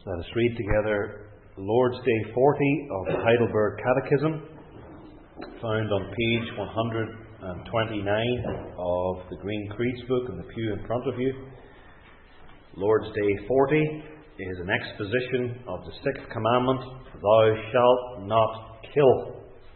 Let us read together Lord's Day 40 of the Heidelberg Catechism, found on page 129 of the Green Creeds book in the pew in front of you. Lord's Day 40 is an exposition of the sixth commandment, "Thou shalt not kill."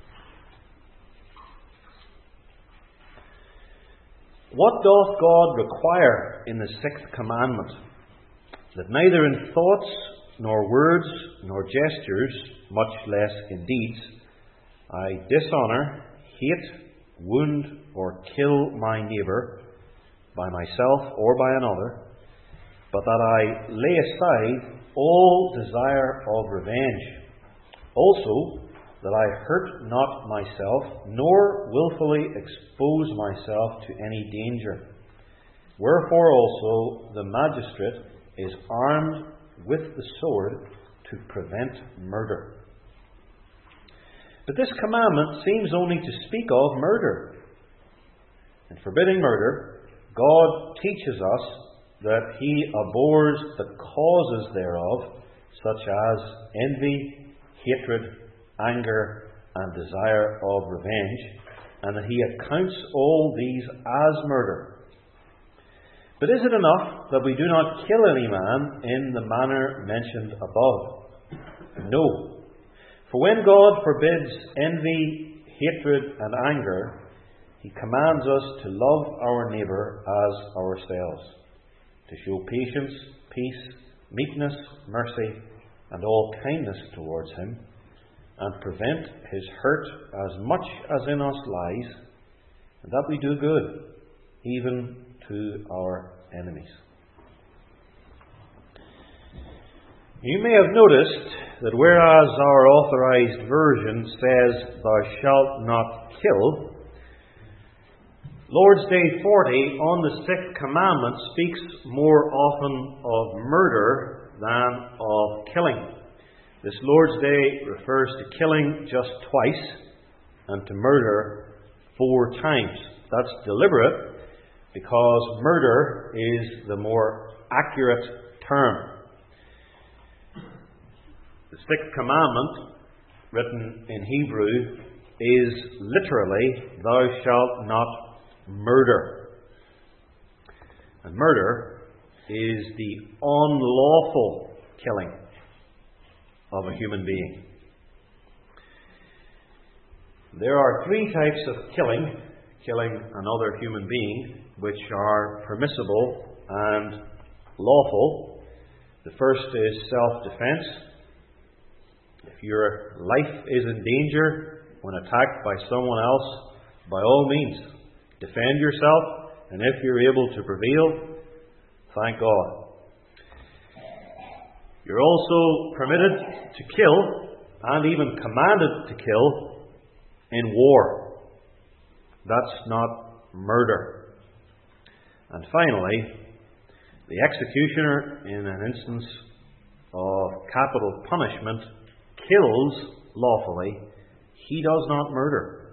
What doth God require in the sixth commandment? That neither in thoughts, nor words, nor gestures, much less in deeds, I dishonour, hate, wound, or kill my neighbour, by myself or by another, but that I lay aside all desire of revenge. Also, that I hurt not myself, nor wilfully expose myself to any danger. Wherefore also the magistrate is armed with the sword to prevent murder. But this commandment seems only to speak of murder. In forbidding murder, God teaches us that He abhors the causes thereof, such as envy, hatred, anger, and desire of revenge, and that He accounts all these as murder. But is it enough that we do not kill any man in the manner mentioned above? No. For when God forbids envy, hatred, and anger, He commands us to love our neighbour as ourselves, to show patience, peace, meekness, mercy, and all kindness towards him, and prevent his hurt as much as in us lies, and that we do good, even to our enemies. You may have noticed that whereas our authorized version says, "Thou shalt not kill," Lord's Day 40 on the sixth commandment speaks more often of murder than of killing. This Lord's Day refers to killing just twice and to murder 4 times. That's deliberate, because murder is the more accurate term. The sixth commandment, written in Hebrew, is literally, "Thou shalt not murder." And murder is the unlawful killing of a human being. There are 3 types of killing another human being, which are permissible and lawful. The first is self-defense. If your life is in danger when attacked by someone else, by all means, defend yourself, and if you're able to prevail, thank God. You're also permitted to kill, and even commanded to kill, in war. That's not murder. And finally, the executioner, in an instance of capital punishment, kills lawfully. He does not murder.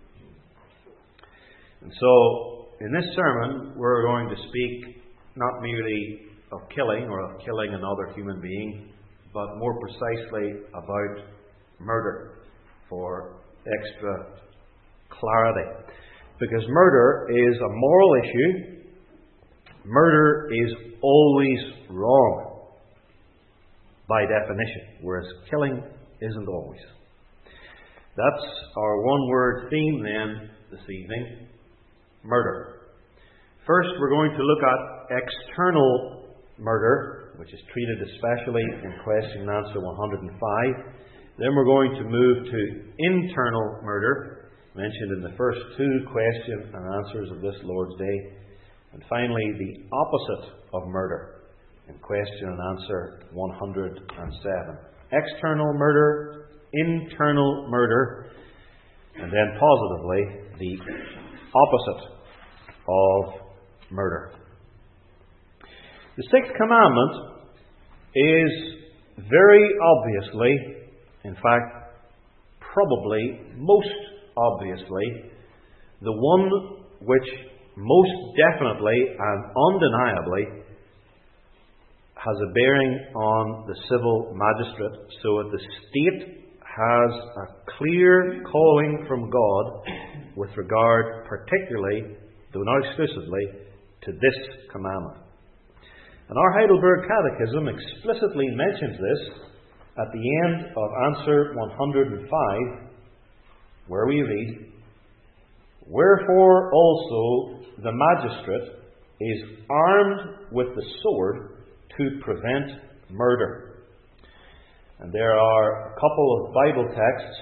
And so, in this sermon, we're going to speak not merely of killing or of killing another human being, but more precisely about murder, for extra clarity. Because murder is a moral issue. Murder is always wrong, by definition, whereas killing isn't always. That's our one-word theme then this evening: murder. First, we're going to look at external murder, which is treated especially in question and answer 105. Then we're going to move to internal murder, mentioned in the first 2 question and answers of this Lord's Day. And finally, the opposite of murder, in question and answer 107. External murder, internal murder, and then positively, the opposite of murder. The sixth commandment is very obviously, in fact, probably most obviously, the one which most definitely and undeniably has a bearing on the civil magistrate, so that the state has a clear calling from God with regard particularly, though not exclusively, to this commandment. And our Heidelberg Catechism explicitly mentions this at the end of answer 105, where we read, "Wherefore also the magistrate is armed with the sword to prevent murder." And there are a couple of Bible texts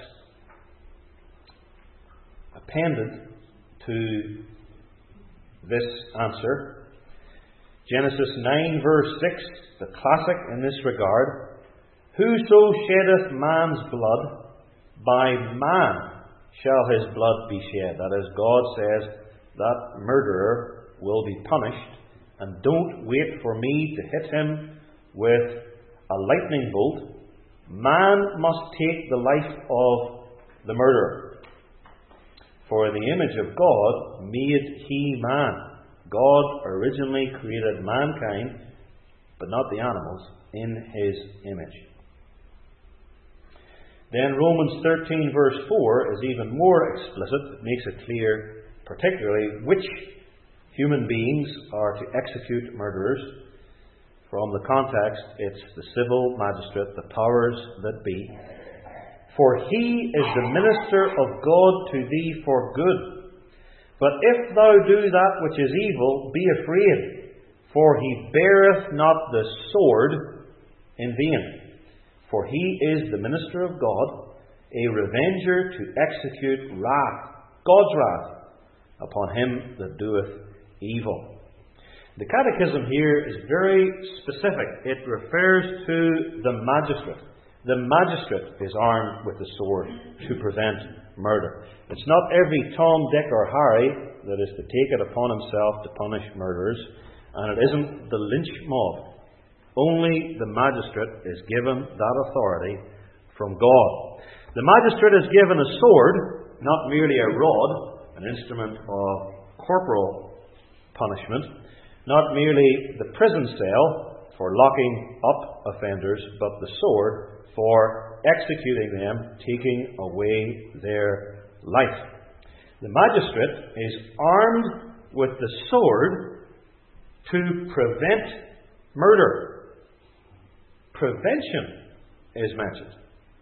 appended to this answer. Genesis 9 verse 6, the classic in this regard. "Whoso sheddeth man's blood, by man shall his blood be shed." That is, God says that murderer will be punished, and don't wait for me to hit him with a lightning bolt. Man must take the life of the murderer. For in the image of God made he man. God originally created mankind, but not the animals, in his image. Then Romans 13 verse 4 is even more explicit. It makes it clear particularly which human beings are to execute murderers. From the context, it's the civil magistrate, the powers that be. "For he is the minister of God to thee for good. But if thou do that which is evil, be afraid, for he beareth not the sword in vain. For he is the minister of God, a revenger to execute wrath, God's wrath, upon him that doeth evil." The Catechism here is very specific. It refers to the magistrate. The magistrate is armed with the sword to prevent murder. It's not every Tom, Dick or Harry that is to take it upon himself to punish murderers, and it isn't the lynch mob. Only the magistrate is given that authority from God. The magistrate is given a sword, not merely a rod, an instrument of corporal punishment, not merely the prison cell for locking up offenders, but the sword for executing them, taking away their life. The magistrate is armed with the sword to prevent murder. Prevention is mentioned.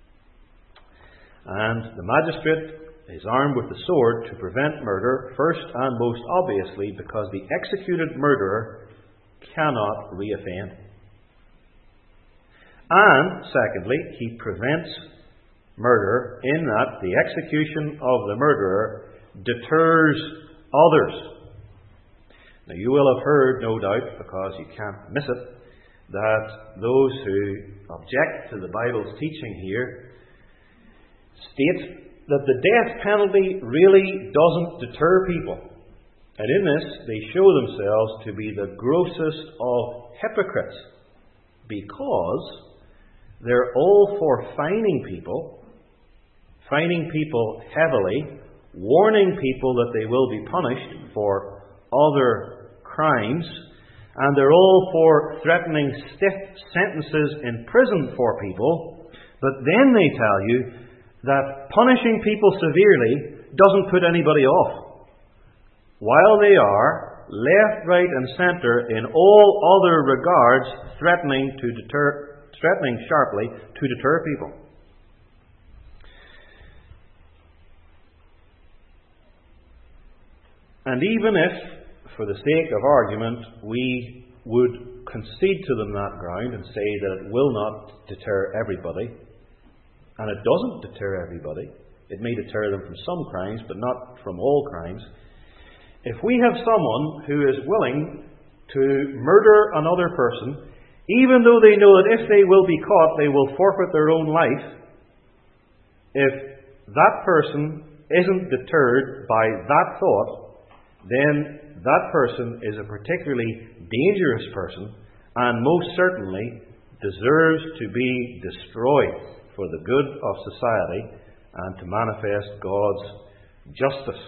And the magistrate is armed with the sword to prevent murder, first and most obviously because the executed murderer cannot reoffend. And secondly, he prevents murder in that the execution of the murderer deters others. Now you will have heard, no doubt, because you can't miss it, that those who object to the Bible's teaching here state that the death penalty really doesn't deter people. And in this, they show themselves to be the grossest of hypocrites, because they're all for fining people heavily, warning people that they will be punished for other crimes, and they're all for threatening stiff sentences in prison for people, but then they tell you that punishing people severely doesn't put anybody off, while they are left, right and centre in all other regards threatening sharply to deter people. And even if, for the sake of argument, we would concede to them that ground and say that it will not deter everybody, and it doesn't deter everybody, it may deter them from some crimes, but not from all crimes. If we have someone who is willing to murder another person, even though they know that if they will be caught, they will forfeit their own life, if that person isn't deterred by that thought, then that person is a particularly dangerous person, and most certainly deserves to be destroyed for the good of society and to manifest God's justice.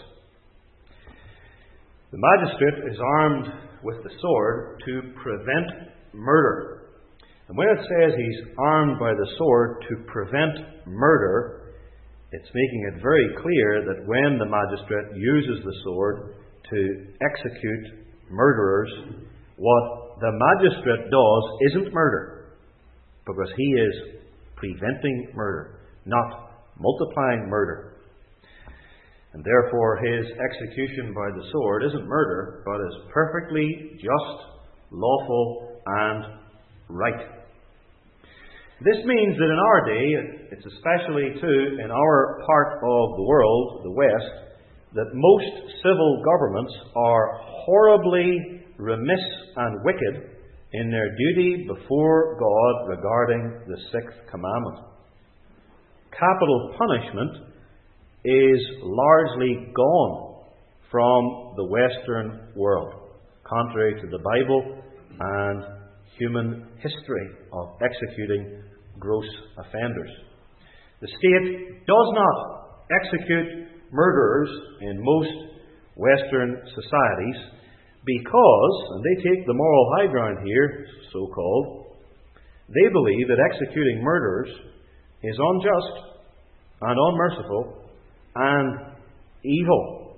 The magistrate is armed with the sword to prevent murder. And when it says he's armed by the sword to prevent murder, it's making it very clear that when the magistrate uses the sword to execute murderers, what the magistrate does isn't murder, because he is preventing murder, not multiplying murder. And therefore his execution by the sword isn't murder, but is perfectly just, lawful, and right. This means that in our day, it's especially too in our part of the world, the West, that most civil governments are horribly remiss and wicked in their duty before God regarding the sixth commandment. Capital punishment is largely gone from the Western world, contrary to the Bible and human history of executing gross offenders. The state does not execute murderers in most Western societies because, and they take the moral high ground here, so-called, they believe that executing murderers is unjust and unmerciful and evil.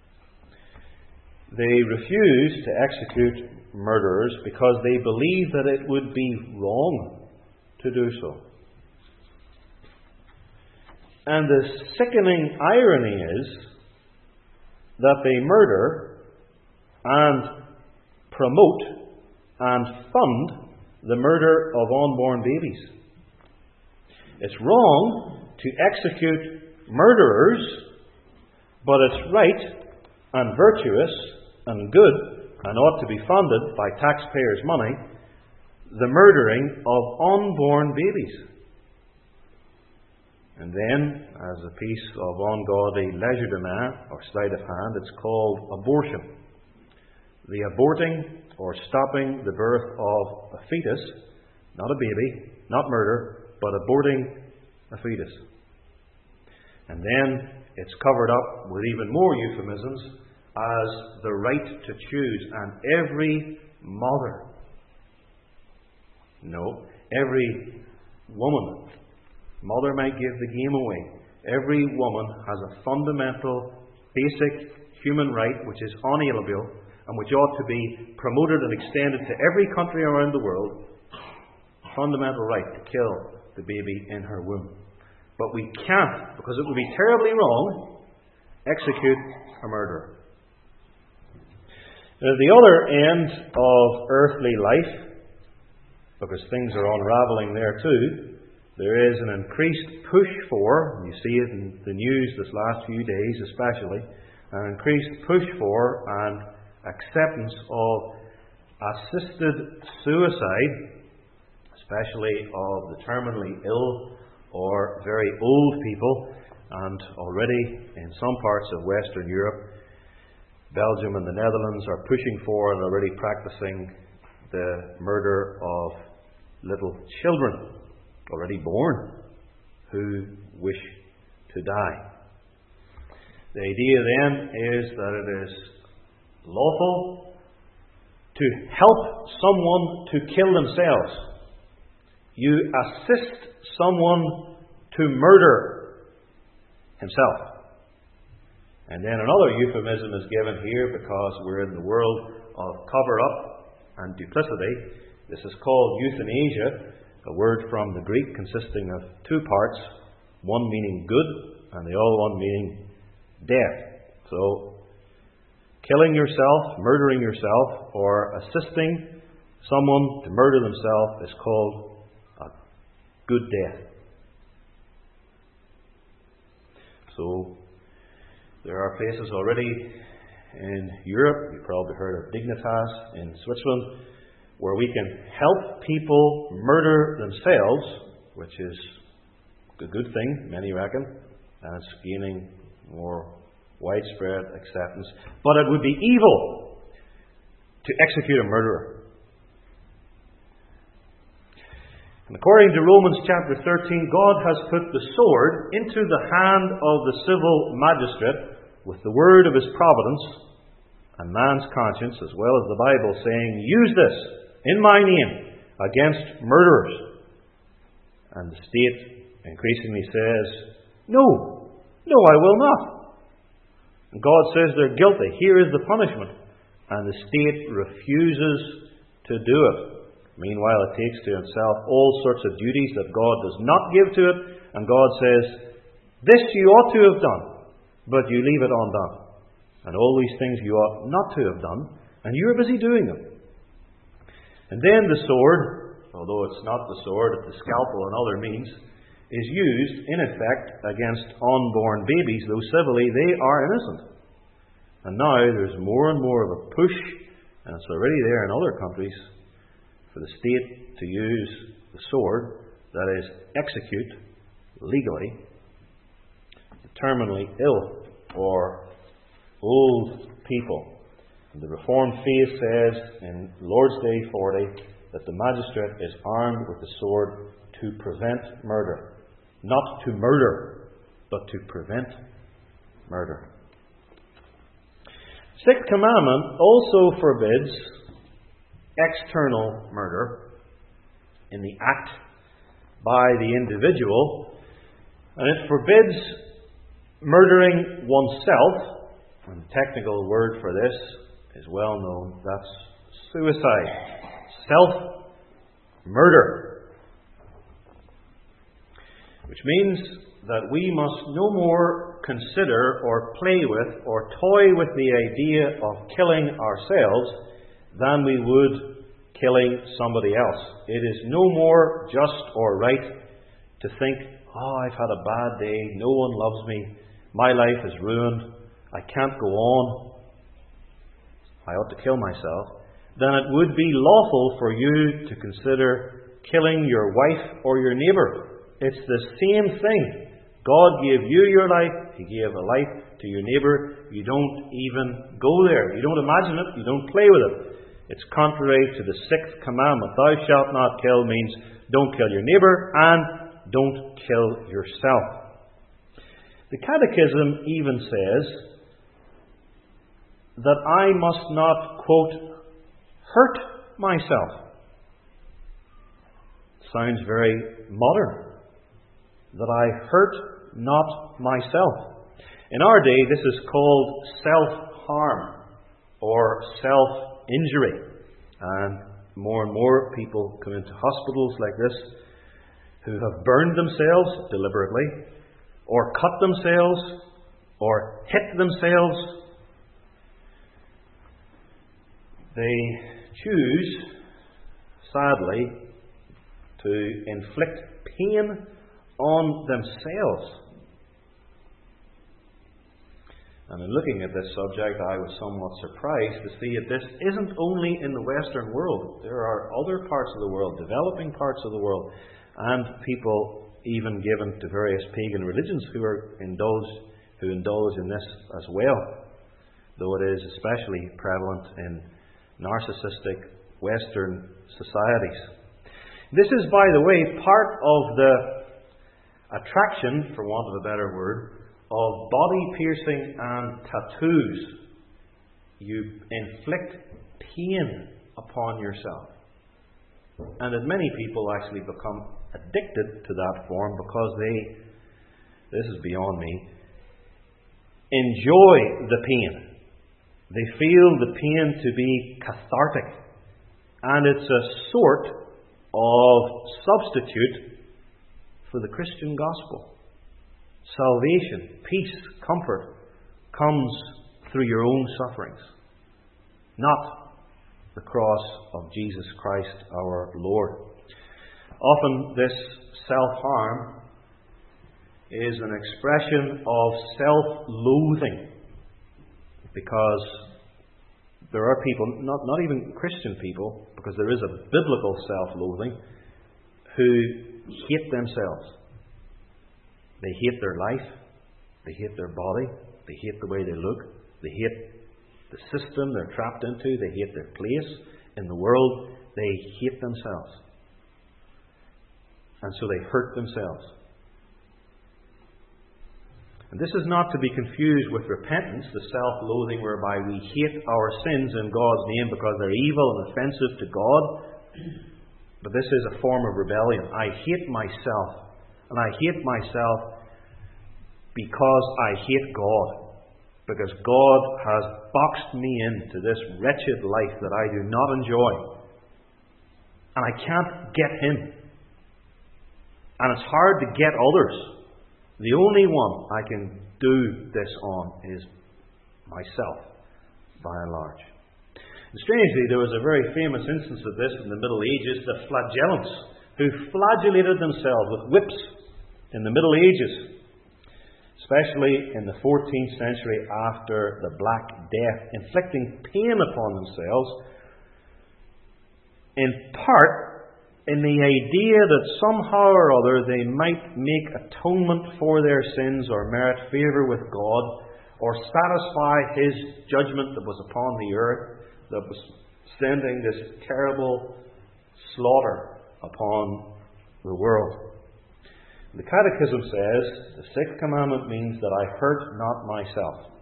They refuse to execute murderers because they believe that it would be wrong to do so. And the sickening irony is that they murder and promote and fund the murder of unborn babies. It's wrong to execute murderers, but it's right and virtuous and good and ought to be funded by taxpayers' money, the murdering of unborn babies. And then, as a piece of ungodly legerdemain or sleight of hand, it's called abortion. The aborting or stopping the birth of a fetus, not a baby, not murder, but aborting a fetus. And then it's covered up with even more euphemisms as the right to choose. And every mother, no, every woman, mother might give the game away. Every woman has a fundamental, basic human right which is unalienable and which ought to be promoted and extended to every country around the world. Fundamental right to kill the baby in her womb. But we can't, because it would be terribly wrong, execute a murderer. At the other end of earthly life, because things are unraveling there too, there is an increased push for, and you see it in the news this last few days especially, an increased push for and acceptance of assisted suicide, especially of the terminally ill or very old people, and already in some parts of Western Europe, Belgium and the Netherlands are pushing for and already practicing the murder of little children, already born, who wish to die. The idea then is that it is lawful to help someone to kill themselves. You assist someone to murder himself. And then another euphemism is given here because we're in the world of cover-up and duplicity. This is called euthanasia, a word from the Greek consisting of two parts, one meaning good and the other one meaning death. So, killing yourself, murdering yourself, or assisting someone to murder themselves is called a good death. So, there are places already in Europe, you've probably heard of Dignitas in Switzerland, where we can help people murder themselves, which is a good thing, many reckon, and it's gaining more widespread acceptance. But it would be evil to execute a murderer. And according to Romans chapter 13, God has put the sword into the hand of the civil magistrate with the word of his providence and man's conscience, as well as the Bible, saying, "Use this in my name, against murderers. And the state increasingly says, no, I will not. And God says they're guilty. Here is the punishment. And the state refuses to do it. Meanwhile, it takes to itself all sorts of duties that God does not give to it. And God says, this you ought to have done, but you leave it undone. And all these things you ought not to have done, and you are busy doing them. And then the sword, although it's not the sword, it's the scalpel and other means, is used, in effect, against unborn babies, though civilly they are innocent. And now there's more and more of a push, and it's already there in other countries, for the state to use the sword, that is, execute legally the terminally ill or old people. And the Reformed faith says in Lord's Day 40 that the magistrate is armed with the sword to prevent murder. Not to murder, but to prevent murder. Sixth commandment also forbids external murder in the act by the individual, and it forbids murdering oneself, and the technical word for this is well known, that's suicide, self-murder, which means that we must no more consider or play with or toy with the idea of killing ourselves than we would killing somebody else. It is no more just or right to think, I've had a bad day, no one loves me, my life is ruined, I can't go on, I ought to kill myself, then it would be lawful for you to consider killing your wife or your neighbour. It's the same thing. God gave you your life, He gave a life to your neighbour. You don't even go there. You don't imagine it, you don't play with it. It's contrary to the sixth commandment. Thou shalt not kill means don't kill your neighbour and don't kill yourself. The Catechism even says that I must not, quote, hurt myself. Sounds very modern. That I hurt not myself. In our day, this is called self-harm or self-injury. And more people come into hospitals like this who have burned themselves deliberately, or cut themselves, or hit themselves. They choose, sadly, to inflict pain on themselves. And in looking at this subject, I was somewhat surprised to see that this isn't only in the Western world. There are other parts of the world, developing parts of the world, and people even given to various pagan religions who indulge in this as well, though it is especially prevalent in narcissistic Western societies. This is, by the way, part of the attraction, for want of a better word, of body piercing and tattoos. You inflict pain upon yourself. And that many people actually become addicted to that form because they, this is beyond me, enjoy the pain. They feel the pain to be cathartic. And it's a sort of substitute for the Christian gospel. Salvation, peace, comfort comes through your own sufferings, not the cross of Jesus Christ our Lord. Often this self-harm is an expression of self-loathing, because there are people, not even Christian people, because there is a biblical self-loathing, who hate themselves. They hate their life, they hate their body, they hate the way they look, they hate the system they're trapped into, they hate their place in the world, they hate themselves. And so they hurt themselves. And this is not to be confused with repentance, the self-loathing whereby we hate our sins in God's name because they're evil and offensive to God. But this is a form of rebellion. I hate myself. And I hate myself because I hate God. Because God has boxed me into this wretched life that I do not enjoy. And I can't get Him. And it's hard to get others. The only one I can do this on is myself, by and large. And strangely, there was a very famous instance of this in the Middle Ages, the flagellants, who flagellated themselves with whips in the Middle Ages, especially in the 14th century after the Black Death, inflicting pain upon themselves, in part in the idea that somehow or other they might make atonement for their sins or merit favour with God or satisfy His judgment that was upon the earth, that was sending this terrible slaughter upon the world. The Catechism says, the sixth commandment means that I hurt not myself,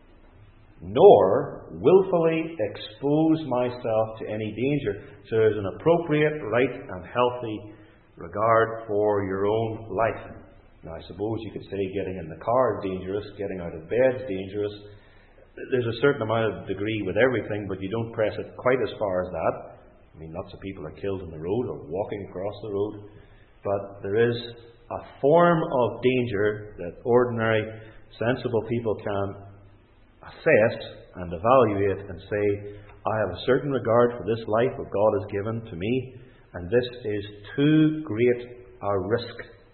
nor willfully expose myself to any danger. So there's an appropriate, right and healthy regard for your own life. Now I suppose you could say getting in the car is dangerous, getting out of bed is dangerous. There's a certain amount of degree with everything, but you don't press it quite as far as that. I mean, lots of people are killed on the road or walking across the road. But there is a form of danger that ordinary, sensible people can assess and evaluate and say, I have a certain regard for this life that God has given to me, and this is too great a risk.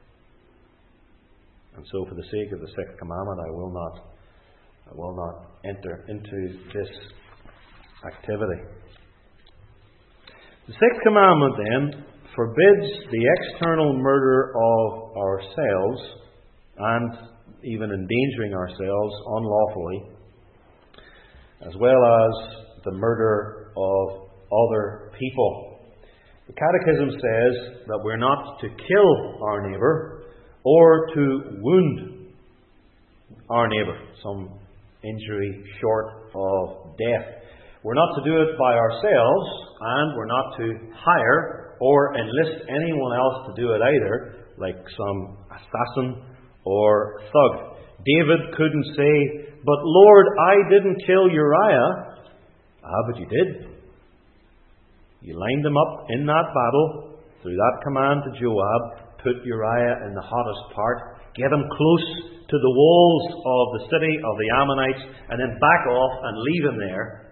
And so for the sake of the sixth commandment, I will not enter into this activity. The sixth commandment then forbids the external murder of ourselves and even endangering ourselves unlawfully, as well as the murder of other people. The Catechism says that we're not to kill our neighbour or to wound our neighbour, some injury short of death. We're not to do it by ourselves, and we're not to hire or enlist anyone else to do it either, like some assassin or thug. David couldn't say, but Lord, I didn't kill Uriah. But you did. You lined them up in that battle, through that command to Joab, put Uriah in the hottest part, get him close to the walls of the city of the Ammonites, and then back off and leave him there,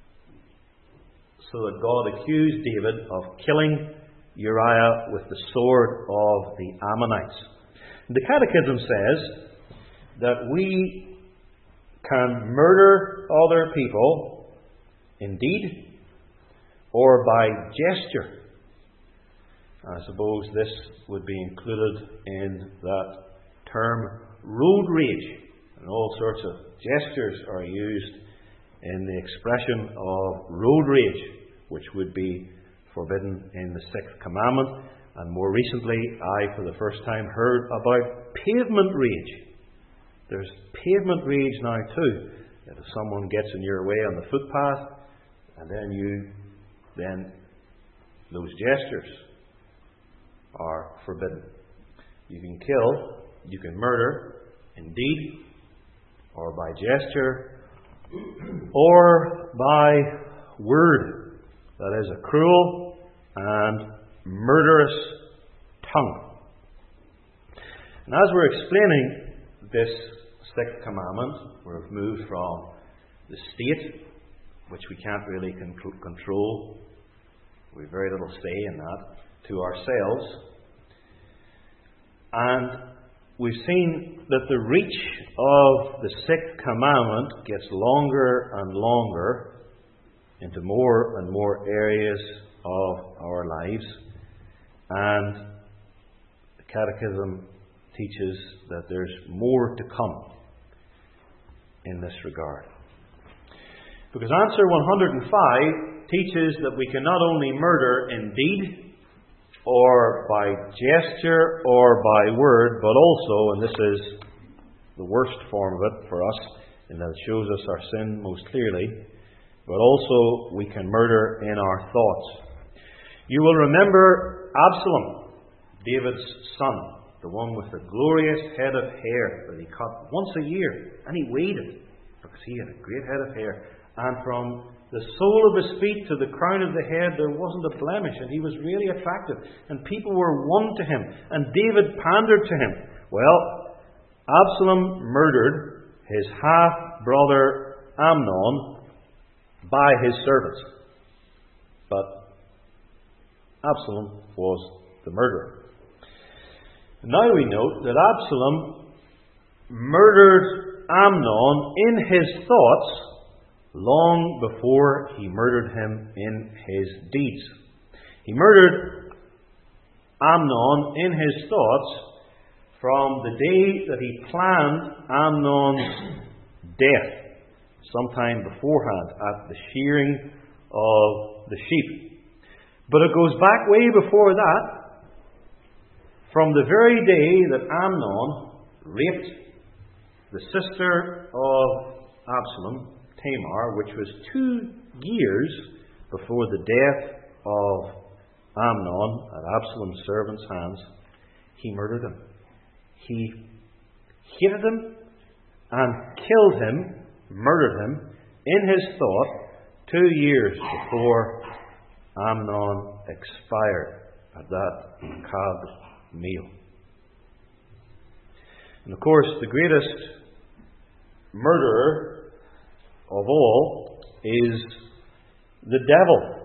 so that God accused David of killing Uriah with the sword of the Ammonites. The Catechism says that we can murder other people in deed or by gesture. I suppose this would be included in that term road rage. And all sorts of gestures are used in the expression of road rage, which would be forbidden in the sixth commandment. And more recently, I for the first time heard about pavement rage. There's pavement rage now too. That if someone gets in your way on the footpath, and then those gestures are forbidden. You can kill, you can murder, in deed, or by gesture, or by word. That is a cruel and murderous tongue. And as we're explaining this sixth commandment, we've moved from the state, which we can't really control, we have very little say in that, to ourselves. And we've seen that the reach of the sixth commandment gets longer and longer into more and more areas of our lives. And the Catechism teaches that there's more to come in this regard. Because answer 105 teaches that we can not only murder in deed, or by gesture, or by word, but also, and this is the worst form of it for us, in that it shows us our sin most clearly, but also we can murder in our thoughts. You will remember Absalom, David's son, the one with the glorious head of hair that he cut once a year, and he weighed it, because he had a great head of hair. And from the sole of his feet to the crown of the head, there wasn't a blemish, and he was really attractive. And people were won to him, and David pandered to him. Well, Absalom murdered his half-brother Amnon by his servants. But Absalom was the murderer. Now we note that Absalom murdered Amnon in his thoughts long before he murdered him in his deeds. He murdered Amnon in his thoughts from the day that he planned Amnon's death, sometime beforehand at the shearing of the sheep. But it goes back way before that, from the very day that Amnon raped the sister of Absalom, Tamar, which was 2 years before the death of Amnon at Absalom's servant's hands, he murdered him. He hated him and killed him, murdered him, in his thought 2 years before Amnon expired at that macabre meal. And of course, the greatest murderer of all is the devil.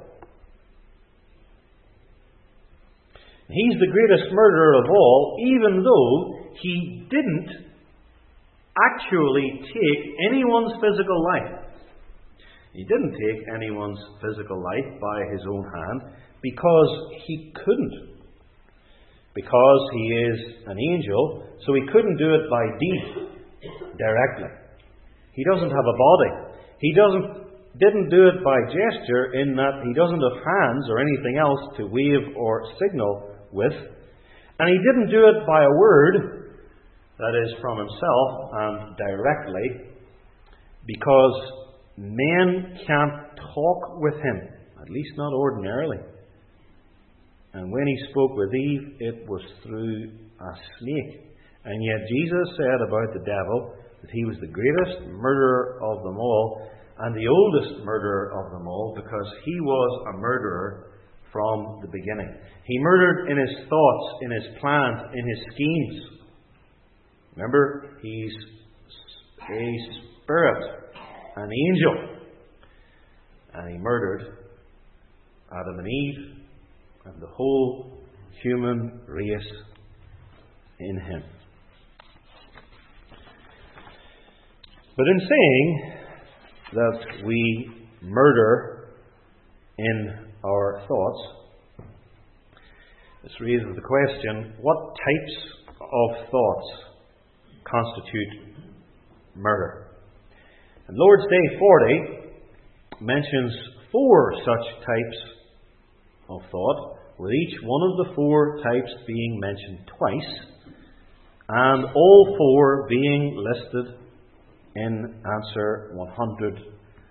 He's the greatest murderer of all, even though he didn't actually take anyone's physical life. He didn't take anyone's physical life by his own hand because he couldn't. Because he is an angel, so he couldn't do it by deed directly. He doesn't have a body. He didn't do it by gesture, in that he doesn't have hands or anything else to wave or signal with. And he didn't do it by a word, that is from himself and directly, because men can't talk with him, at least not ordinarily. And when he spoke with Eve, it was through a snake. And yet Jesus said about the devil that he was the greatest murderer of them all, and the oldest murderer of them all, because he was a murderer from the beginning. He murdered in his thoughts, in his plans, in his schemes. Remember, he's a spirit, an angel. And he murdered Adam and Eve and the whole human race in him. But in saying that we murder in our thoughts, this raises the question, what types of thoughts constitute murder? And Lord's Day 40 mentions 4 such types of thought, with each one of the 4 types being mentioned twice, and all 4 being listed in answer 106.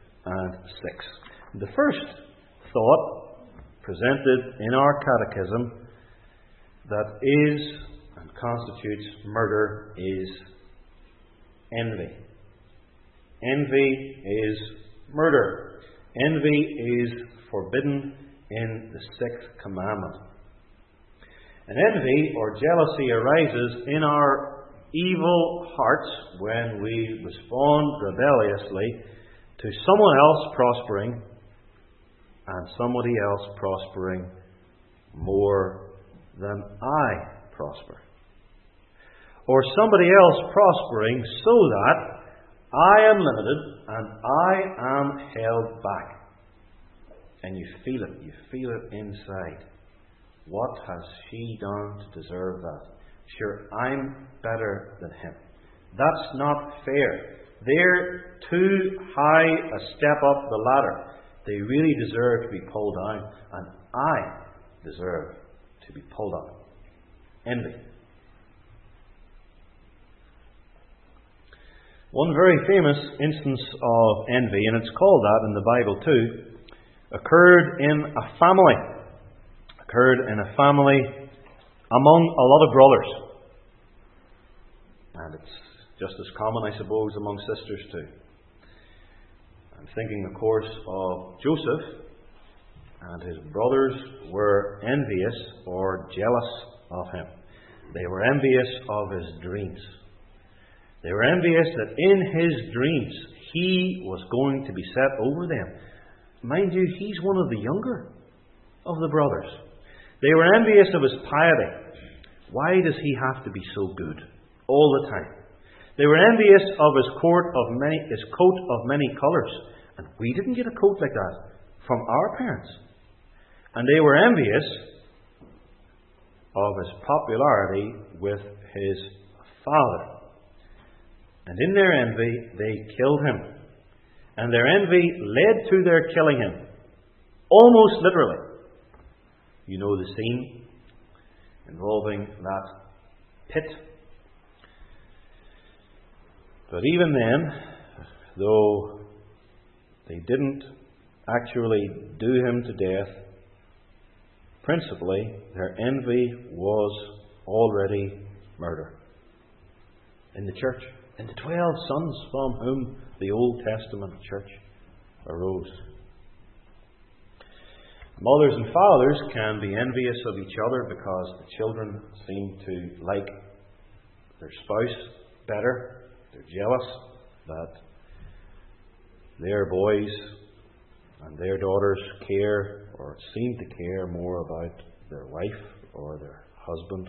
The first thought presented in our catechism that is and constitutes murder is envy. Envy is murder. Envy is forbidden in the 6th commandment. And envy or jealousy arises in our evil hearts when we respond rebelliously to someone else prospering and somebody else prospering more than I prosper. Or somebody else prospering so that I am limited and I am held back. And you feel it inside. What has she done to deserve that? Sure, I'm better than him. That's not fair. They're too high a step up the ladder. They really deserve to be pulled down, and I deserve to be pulled up. Envy. One very famous instance of envy, and it's called that in the Bible too, occurred in a family. occurred in a family among a lot of brothers. And it's just as common, I suppose, among sisters too. I'm thinking, of course, of Joseph, and his brothers were envious or jealous of him. They were envious of his dreams. They were envious that in his dreams he was going to be set over them. Mind you, he's one of the younger of the brothers. They were envious of his piety. Why does he have to be so good all the time? They were envious of his coat of many colours. And we didn't get a coat like that from our parents. And they were envious of his popularity with his father. And in their envy, they killed him. And their envy led to their killing him. Almost literally. You know the scene involving that pit. But even then, though they didn't actually do him to death, principally their envy was already murder in the church, in the 12 sons from whom the Old Testament church arose. Mothers and fathers can be envious of each other because the children seem to like their spouse better. They're jealous that their boys and their daughters care or seem to care more about their wife or their husband.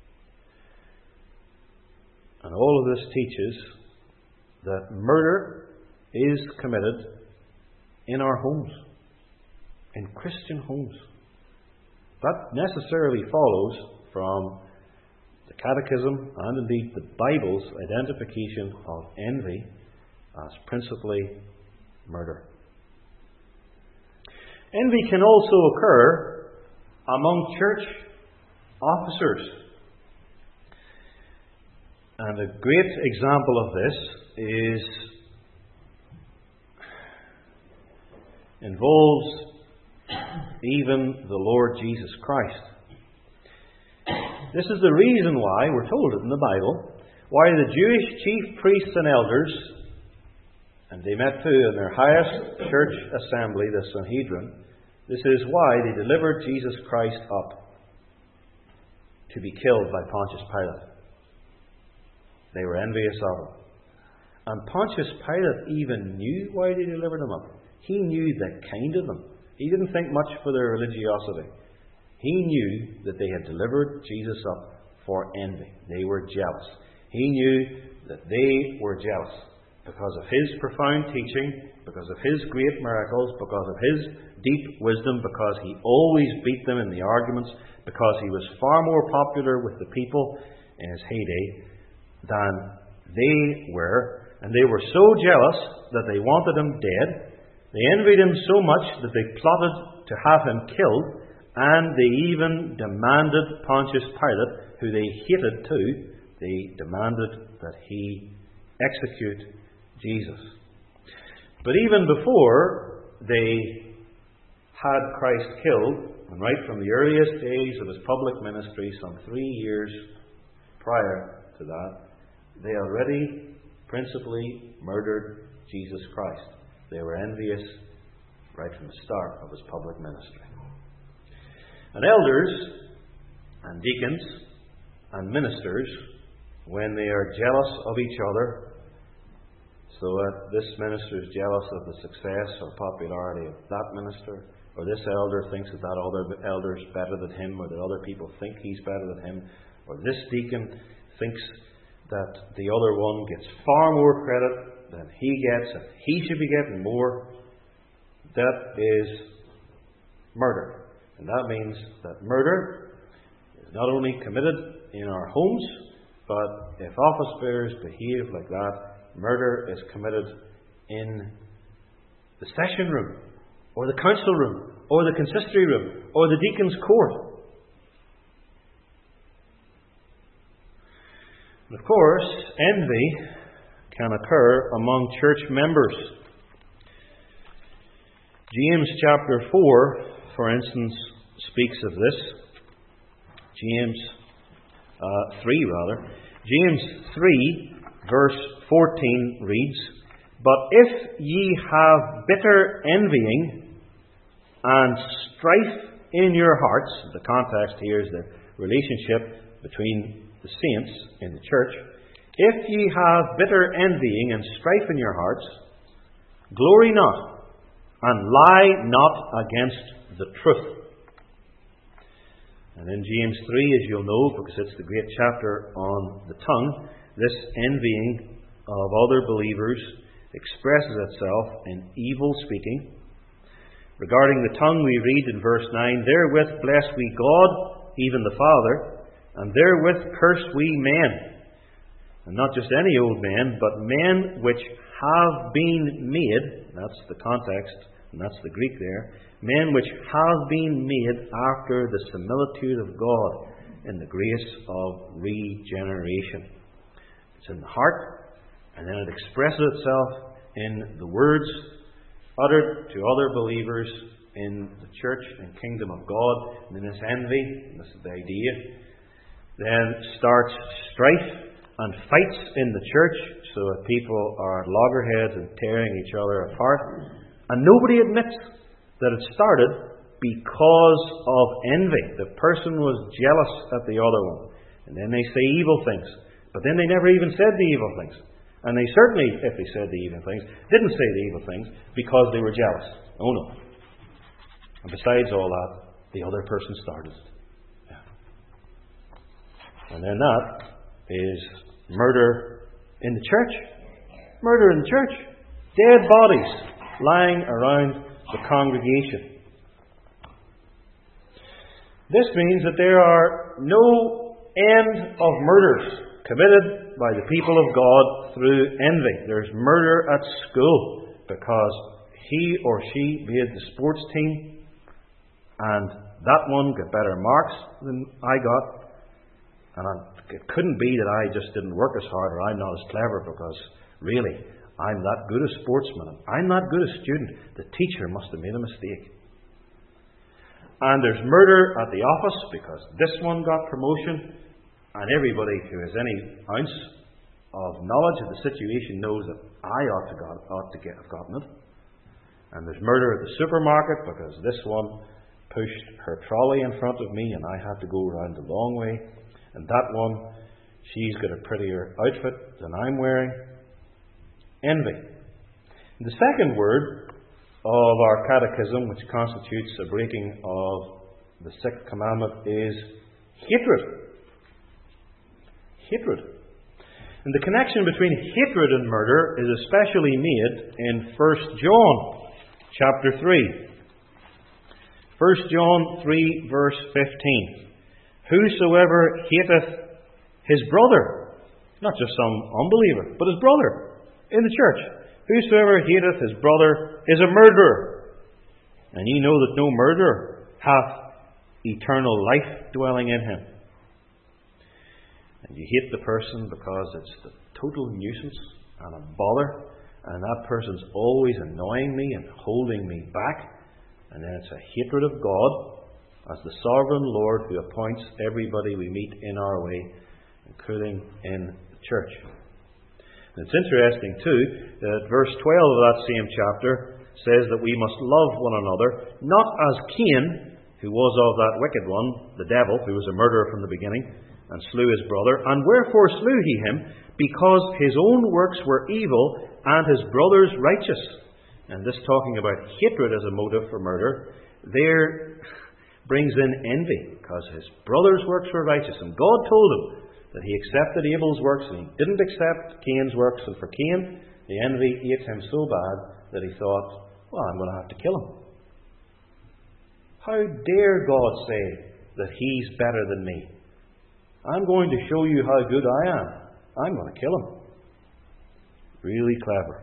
And all of this teaches that murder is committed in our homes, in Christian homes. That necessarily follows from the Catechism and indeed the Bible's identification of envy as principally murder. Envy can also occur among church officers. And a great example of this involves even the Lord Jesus Christ. This is the reason why, we're told it in the Bible, why the Jewish chief priests and elders, and they met too in their highest church assembly, the Sanhedrin, this is why they delivered Jesus Christ up to be killed by Pontius Pilate. They were envious of him. And Pontius Pilate even knew why they delivered him up. He knew the kind of them. He didn't think much for their religiosity. He knew that they had delivered Jesus up for envy. They were jealous. He knew that they were jealous because of his profound teaching, because of his great miracles, because of his deep wisdom, because he always beat them in the arguments, because he was far more popular with the people in his heyday than they were. And they were so jealous that they wanted him dead. They envied him so much that they plotted to have him killed, and they even demanded Pontius Pilate, who they hated too, they demanded that he execute Jesus. But even before they had Christ killed, and right from the earliest days of his public ministry, some 3 years prior to that, they already principally murdered Jesus Christ. They were envious right from the start of his public ministry. And elders and deacons and ministers, when they are jealous of each other, so that this minister is jealous of the success or popularity of that minister, or this elder thinks that that other elder is better than him, or that other people think he's better than him, or this deacon thinks that the other one gets far more credit than he gets, and he should be getting more, that is murder. And that means that murder is not only committed in our homes, but if office bearers behave like that, murder is committed in the session room, or the council room, or the consistory room, or the deacon's court. And of course, envy can occur among church members. James chapter 4, for instance, speaks of this. James 3, verse 14 reads, "But if ye have bitter envying and strife in your hearts," the context here is the relationship between the saints in the church, "if ye have bitter envying and strife in your hearts, glory not, and lie not against the truth." And in James 3, as you'll know, because it's the great chapter on the tongue, this envying of other believers expresses itself in evil speaking. Regarding the tongue, we read in verse 9, "Therewith bless we God, even the Father, and therewith curse we men." And not just any old men, but men which have been made, that's the context, and that's the Greek there, men which have been made after the similitude of God in the grace of regeneration. It's in the heart, and then it expresses itself in the words uttered to other believers in the church and kingdom of God. And then this envy, and this is the idea, then starts strife and fights in the church, so that people are at loggerheads and tearing each other apart. And nobody admits that it started because of envy. The person was jealous at the other one. And then they say evil things. But then they never even said the evil things. And they certainly, if they said the evil things, didn't say the evil things because they were jealous. Oh no. And besides all that, the other person started it. Yeah. And then that is murder in the church. Murder in the church. Dead bodies lying around the congregation. This means that there are no end of murders committed by the people of God through envy. There's murder at school because he or she made the sports team and that one got better marks than I got. And it couldn't be that I just didn't work as hard or I'm not as clever, because really, I'm that good a sportsman. I'm not good a student. The teacher must have made a mistake. And there's murder at the office because this one got promotion, and everybody who has any ounce of knowledge of the situation knows that I ought to have gotten it. And there's murder at the supermarket because this one pushed her trolley in front of me and I had to go around the long way. And that one, she's got a prettier outfit than I'm wearing. Envy. And the second word of our catechism, which constitutes a breaking of the sixth commandment, is hatred. Hatred. And the connection between hatred and murder is especially made in 1 John chapter 3. 1 John 3 verse 15. "Whosoever hateth his brother," not just some unbeliever, but his brother in the church, "whosoever hateth his brother is a murderer. And ye know that no murderer hath eternal life dwelling in him." And you hate the person because it's the total nuisance and a bother, and that person's always annoying me and holding me back. And then it's a hatred of God as the sovereign Lord who appoints everybody we meet in our way, including in the church. And it's interesting too that verse 12 of that same chapter says that we must love one another, not as Cain, who was of that wicked one, the devil, who was a murderer from the beginning, and slew his brother. And wherefore slew he him? Because his own works were evil, and his brother's righteous. And this talking about hatred as a motive for murder, there brings in envy, because his brother's works were righteous. And God told him that he accepted Abel's works, and he didn't accept Cain's works. And for Cain, the envy ate him so bad that he thought, well, I'm going to have to kill him. How dare God say that he's better than me? I'm going to show you how good I am. I'm going to kill him. Really clever.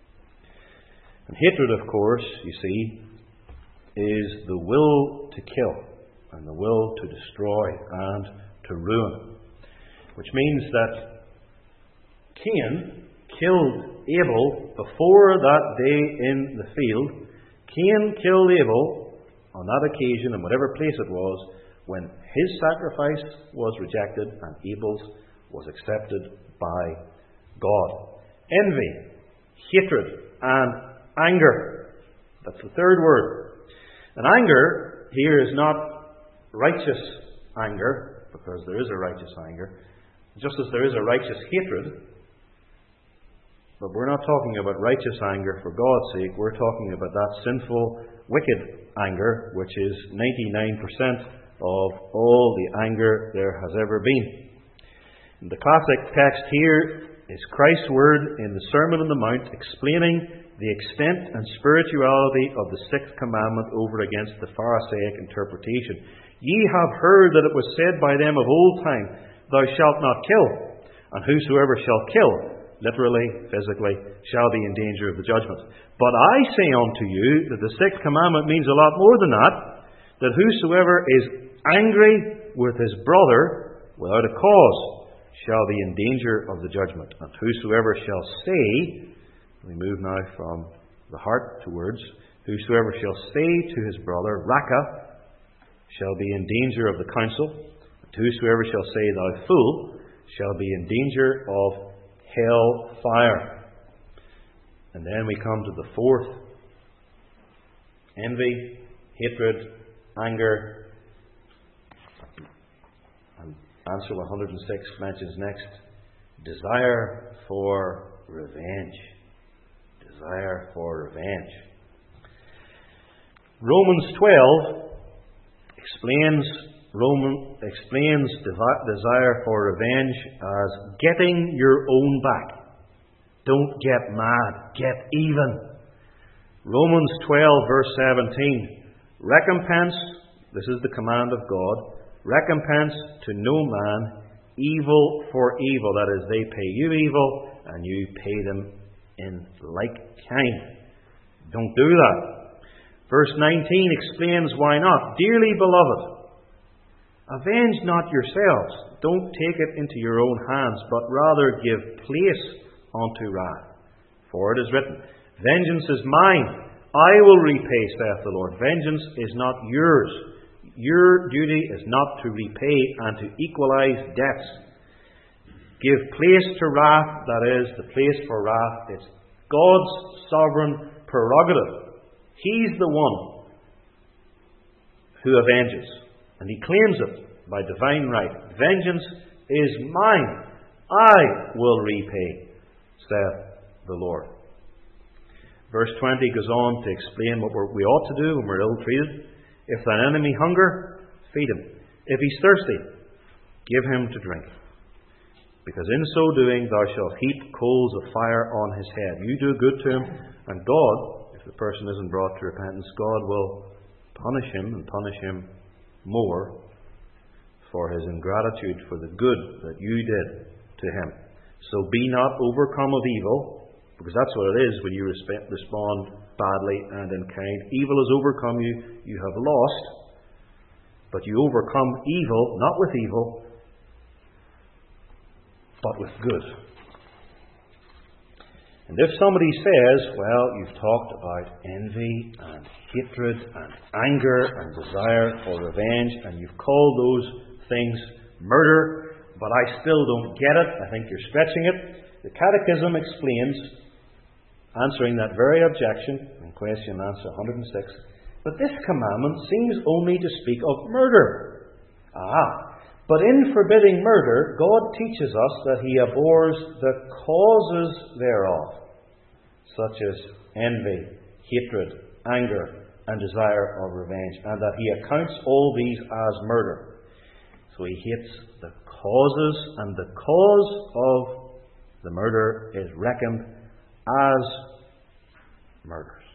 And hatred, of course, you see, is the will to kill and the will to destroy and to ruin. Which means that Cain killed Abel before that day in the field. Cain killed Abel on that occasion, in whatever place it was, when his sacrifice was rejected and Abel's was accepted by God. Envy, hatred, and anger. That's the third word. And anger here is not righteous anger, because there is a righteous anger, just as there is a righteous hatred. But we're not talking about righteous anger for God's sake. We're talking about that sinful, wicked anger, which is 99% of all the anger there has ever been. And the classic text here is Christ's word in the Sermon on the Mount, explaining the extent and spirituality of the sixth commandment over against the Pharisaic interpretation. Ye have heard that it was said by them of old time, Thou shalt not kill, and whosoever shall kill, literally, physically, shall be in danger of the judgment. But I say unto you that the sixth commandment means a lot more than that, that whosoever is angry with his brother without a cause shall be in danger of the judgment. And whosoever shall say, we move now from the heart to words, whosoever shall say to his brother, Raca, shall be in danger of the council. And whosoever shall say, Thou fool, shall be in danger of hell fire. And then we come to the fourth. Envy, hatred, anger. And answer 106 mentions next, desire for revenge. Desire for revenge. Romans 12 explains desire for revenge as getting your own back. Don't get mad, get even. Romans 12 verse 17. Recompense, this is the command of God, recompense to no man evil for evil. That is, they pay you evil and you pay them in like kind. Don't do that. Verse 19 explains why not. Dearly beloved, avenge not yourselves. Don't take it into your own hands, but rather give place unto wrath. For it is written, Vengeance is mine, I will repay, saith the Lord. Vengeance is not yours. Your duty is not to repay and to equalize debts. Give place to wrath, that is, the place for wrath. It's God's sovereign prerogative. He's the one who avenges, and He claims it by divine right. Vengeance is mine, I will repay, saith the Lord. Verse 20 goes on to explain what we ought to do when we're ill-treated. If thine enemy hunger, feed him. If he's thirsty, give him to drink. Because in so doing thou shalt heap coals of fire on his head. You do good to him, and God, if the person isn't brought to repentance, God will punish him, and punish him more for his ingratitude for the good that you did to him. So be not overcome of evil, because that's what it is when you respond badly and in kind. Evil has overcome you, you have lost, but you overcome evil, not with evil, but with good. And if somebody says, well, you've talked about envy and hatred and anger and desire for revenge, and you've called those things murder, but I still don't get it, I think you're stretching it. The Catechism explains, answering that very objection, in question and answer 106, that this commandment seems only to speak of murder. But in forbidding murder, God teaches us that He abhors the causes thereof, such as envy, hatred, anger, and desire of revenge, and that He accounts all these as murder. So He hates the causes, and the cause of the murder is reckoned as murders.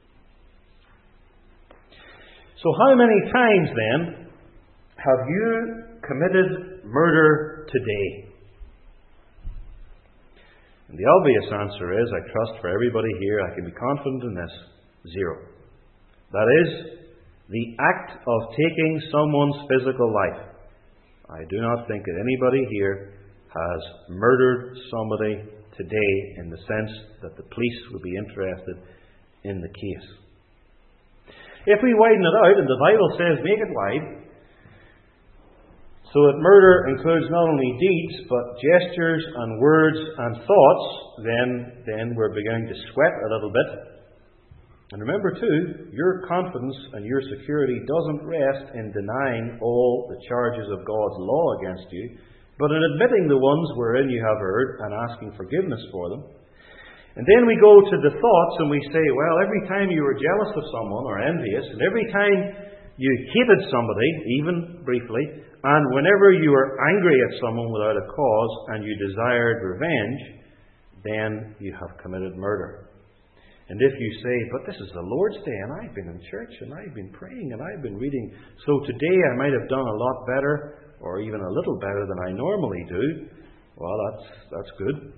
So how many times then have you committed murder today? And the obvious answer is, I trust for everybody here, I can be confident in this, 0. That is, the act of taking someone's physical life. I do not think that anybody here has murdered somebody today in the sense that the police would be interested in the case. If we widen it out, and the Bible says make it wide, So that murder includes not only deeds, but gestures and words and thoughts, then we're beginning to sweat a little bit. And remember too, your confidence and your security doesn't rest in denying all the charges of God's law against you, but in admitting the ones wherein you have erred and asking forgiveness for them. And then we go to the thoughts and we say, well, every time you were jealous of someone or envious, and every time you hated somebody, even briefly, and whenever you were angry at someone without a cause and you desired revenge, then you have committed murder. And if you say, but this is the Lord's Day and I've been in church and I've been praying and I've been reading, so today I might have done a lot better or even a little better than I normally do, well, that's good.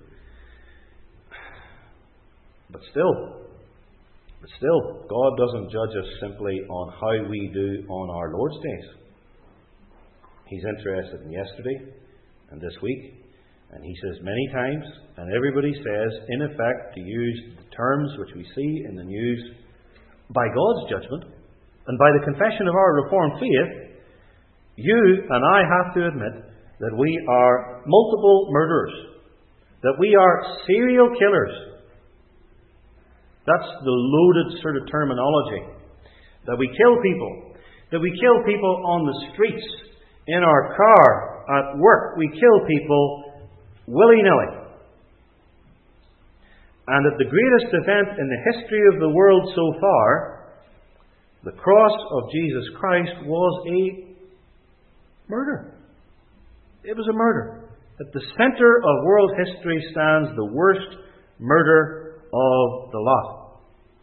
But still, God doesn't judge us simply on how we do on our Lord's days. He's interested in yesterday and this week. And he says many times, and everybody says, in effect, to use the terms which we see in the news, by God's judgment, and by the confession of our Reformed faith, you and I have to admit that we are multiple murderers, that we are serial killers. That's the loaded sort of terminology. That we kill people on the streets, in our car, at work. We kill people willy-nilly. And that the greatest event in the history of the world so far, the cross of Jesus Christ, was a murder. It was a murder. At the center of world history stands the worst murder of the lot.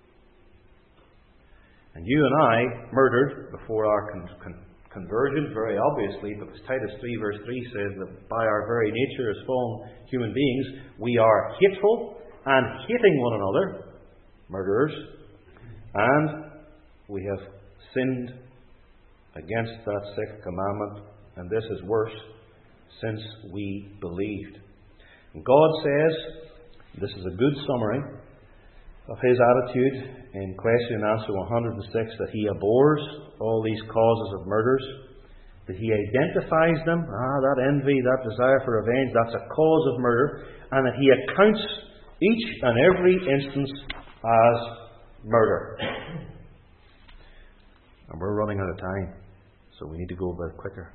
And you and I murdered before our conversion, very obviously, because Titus 3 verse 3 says that by our very nature as fallen human beings, we are hateful and hating one another, murderers, and we have sinned against that sixth commandment, and this is worse, since we believed. And God says, this is a good summary of His attitude in question and answer 106, that He abhors all these causes of murders, that He identifies them, that envy, that desire for revenge, that's a cause of murder, and that He accounts each and every instance as murder. And we're running out of time, so we need to go a bit quicker.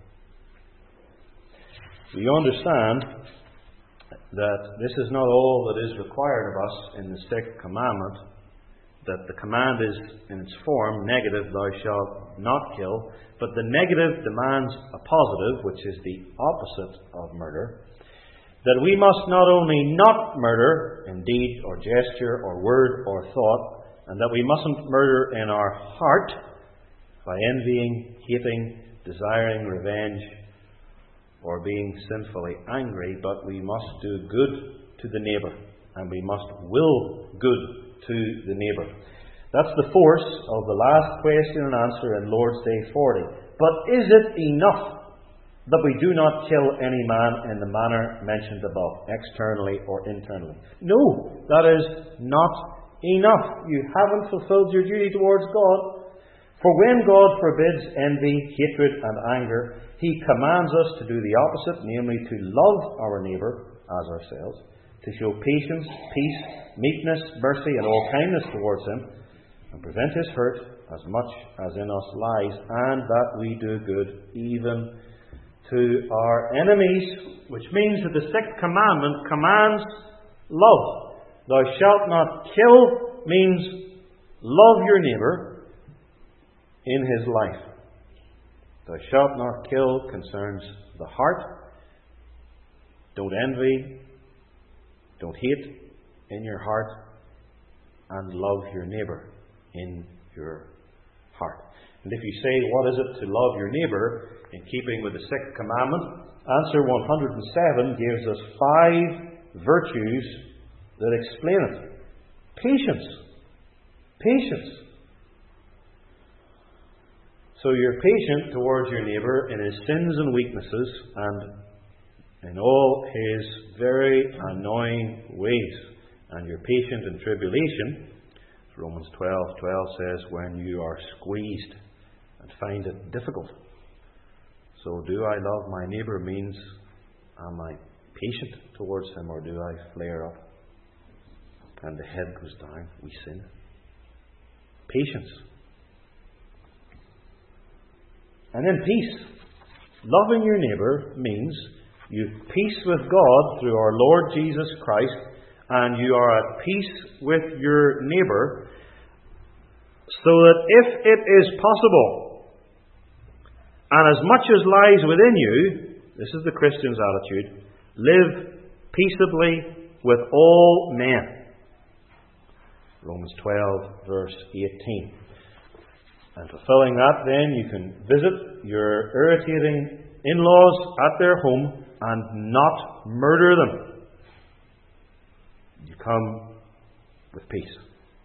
We understand that this is not all that is required of us in the sixth commandment, that the command is in its form negative, thou shalt not kill, but the negative demands a positive, which is the opposite of murder, that we must not only not murder in deed or gesture or word or thought, and that we mustn't murder in our heart by envying, hating, desiring revenge, or being sinfully angry, but we must do good to the neighbour, and we must will good to the neighbour. That's the force of the last question and answer in Lord's Day 40. But is it enough that we do not kill any man in the manner mentioned above, externally or internally? No, that is not enough. You haven't fulfilled your duty towards God. For when God forbids envy, hatred and anger, He commands us to do the opposite, namely to love our neighbour as ourselves, to show patience, peace, meekness, mercy and all kindness towards him, and prevent his hurt as much as in us lies, and that we do good even to our enemies, which means that the sixth commandment commands love. Thou shalt not kill means love your neighbour in his life. Thou shalt not kill concerns the heart. Don't envy. Don't hate in your heart. And love your neighbour in your heart. And if you say, what is it to love your neighbour in keeping with the sixth commandment? Answer 107 gives us 5 virtues that explain it. Patience. Patience. So you're patient towards your neighbour in his sins and weaknesses and in all his very annoying ways. And you're patient in tribulation. Romans 12:12 says, when you are squeezed and find it difficult. So do I love my neighbour means, am I patient towards him, or do I flare up and the head goes down? We sin. Patience. And then peace. Loving your neighbour means you've peace with God through our Lord Jesus Christ, and you are at peace with your neighbour, so that if it is possible, and as much as lies within you, this is the Christian's attitude, live peaceably with all men. Romans 12, verse 18. And fulfilling that, then, you can visit your irritating in-laws at their home and not murder them. You come with peace.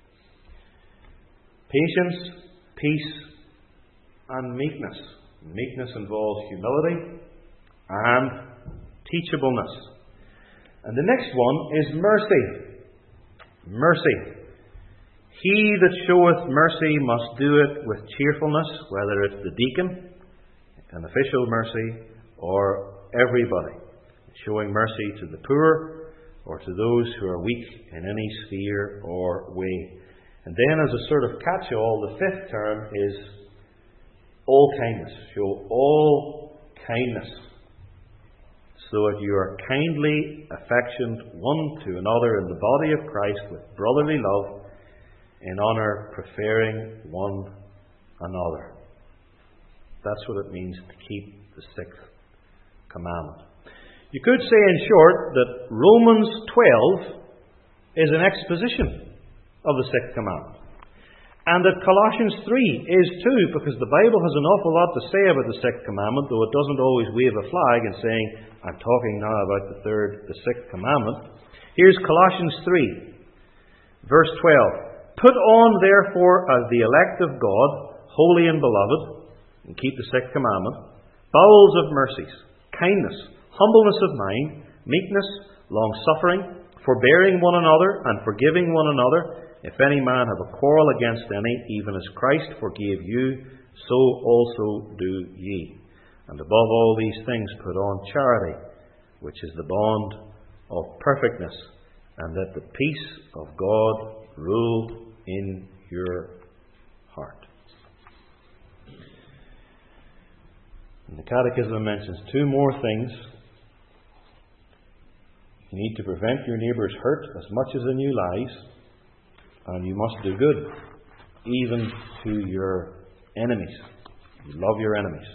Patience, peace, and meekness. Meekness involves humility and teachableness. And the next one is mercy. Mercy. He that showeth mercy must do it with cheerfulness, whether it's the deacon, an official mercy, or everybody. Showing mercy to the poor, or to those who are weak in any sphere or way. And then, as a sort of catch-all, the fifth term is all kindness. Show all kindness, so that you are kindly affectioned one to another in the body of Christ with brotherly love, in honour preferring one another. That's what it means to keep the sixth commandment. You could say, in short, that Romans 12 is an exposition of the sixth commandment. And that Colossians 3 is too, because the Bible has an awful lot to say about the sixth commandment, though it doesn't always wave a flag and saying, I'm talking now about the sixth commandment. Here's Colossians 3, verse 12. Put on, therefore, as the elect of God, holy and beloved, and keep the sixth commandment, bowels of mercies, kindness, humbleness of mind, meekness, long-suffering, forbearing one another, and forgiving one another. If any man have a quarrel against any, even as Christ forgave you, so also do ye. And above all these things put on charity, which is the bond of perfectness, and let the peace of God rule in your heart. And the Catechism mentions two more things. You need to prevent your neighbour's hurt as much as in you lies, and you must do good, even to your enemies. You love your enemies.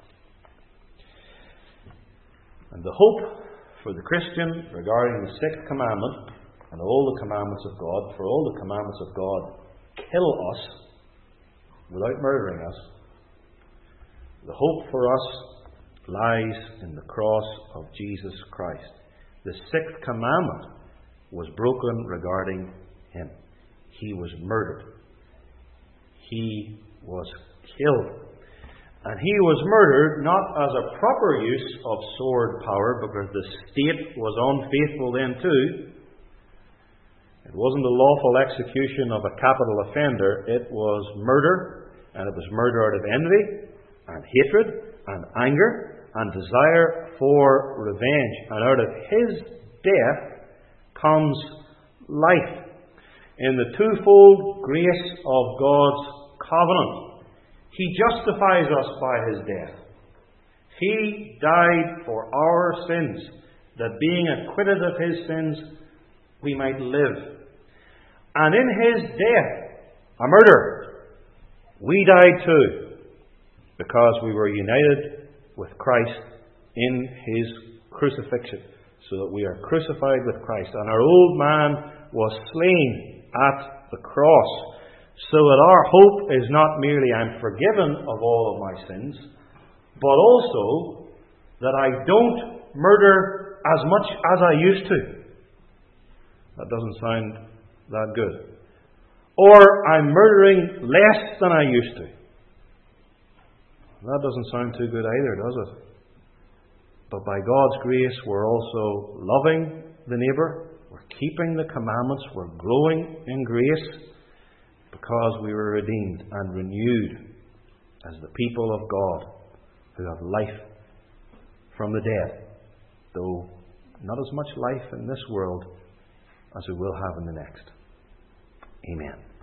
And the hope for the Christian regarding the sixth commandment and all the commandments of God, for all the commandments of God kill us without murdering us. The hope for us lies in the cross of Jesus Christ. The sixth commandment was broken regarding him. He was murdered. He was killed. And he was murdered not as a proper use of sword power, because the state was unfaithful then too. It wasn't a lawful execution of a capital offender. It was murder, and it was murder out of envy and hatred and anger and desire for revenge. And out of his death comes life. In the twofold grace of God's covenant, he justifies us by his death. He died for our sins, that being acquitted of his sins, we might live. And in his death, a murder, we died too, because we were united with Christ in his crucifixion, so that we are crucified with Christ. And our old man was slain at the cross, so that our hope is not merely I'm forgiven of all of my sins, but also that I don't murder as much as I used to. That doesn't sound that good. Or I'm murdering less than I used to. That doesn't sound too good either, does it? But by God's grace, we're also loving the neighbour. We're keeping the commandments. We're growing in grace, because we were redeemed and renewed as the people of God who have life from the dead, though not as much life in this world as we will have in the next. Amen.